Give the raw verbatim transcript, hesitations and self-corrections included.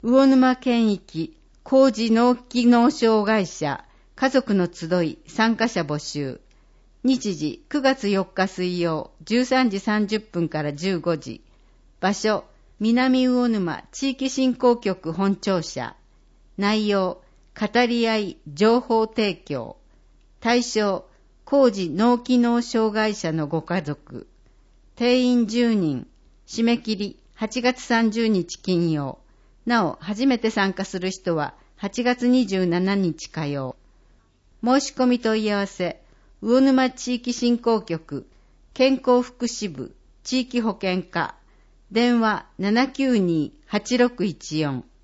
魚沼県域高次脳機能障害者家族の集い参加者募集。日時くがつよっか水曜じゅうさんじさんじゅっぷんからじゅうごじ。場所南魚沼地域振興局本庁舎。内容語り合い情報提供。対象高次脳機能障害者のご家族。定員じゅうにん。締め切りはちがつさんじゅうにち金曜。なお初めて参加する人ははちがつにじゅうしちにち火曜。申し込み問い合わせ魚沼地域振興局健康福祉部地域保健課電話 ななきゅうに はちろくいちよん